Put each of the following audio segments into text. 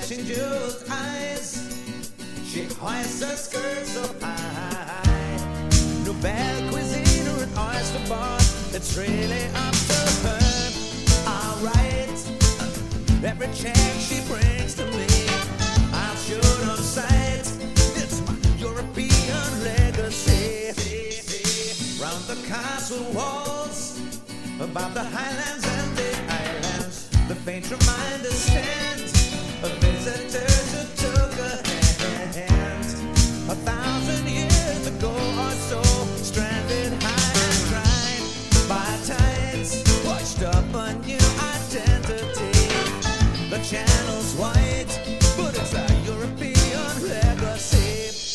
flashing jeweled eyes. She hoists her skirt so high. No bad cuisine or an oyster bar, it's really up to her. Alright, every chance she brings to me, I'll shoot on sight. It's my European legacy. Round the castle walls, above the highlands and the islands, the faint reminder stands of visitors who took a hand 1,000 years ago or so, stranded high and dry by tides, washed up a new identity. The channel's white, but it's a European legacy.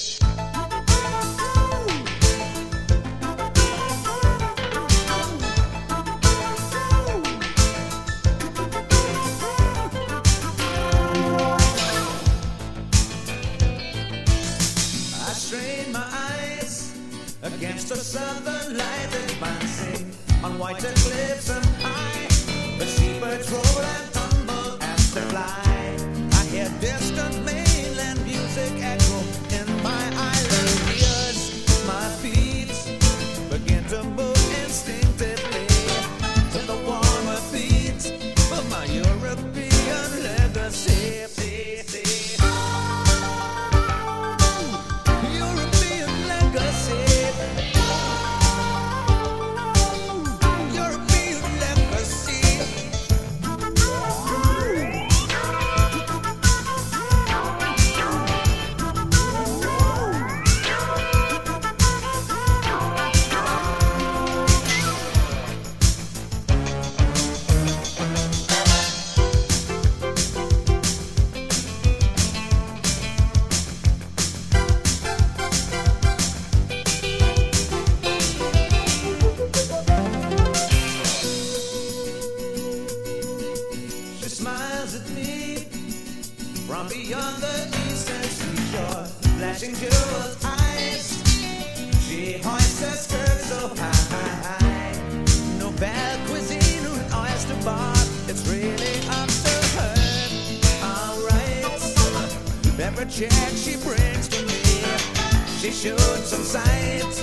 Against the southern light advancing on whiter cliffs and high, the seabirds roll and tumble as they fly. I hear distant mainland music echo in my island ears. My feet begin to move instinctively to the warmer beats of my European legacy. European legacy. From beyond the eastern seashore, flashing jeweled eyes, she hoists her skirt so high. No bad cuisine or an oyster bar, it's really up to her. Alright, every check she brings to me, she shoots some sight.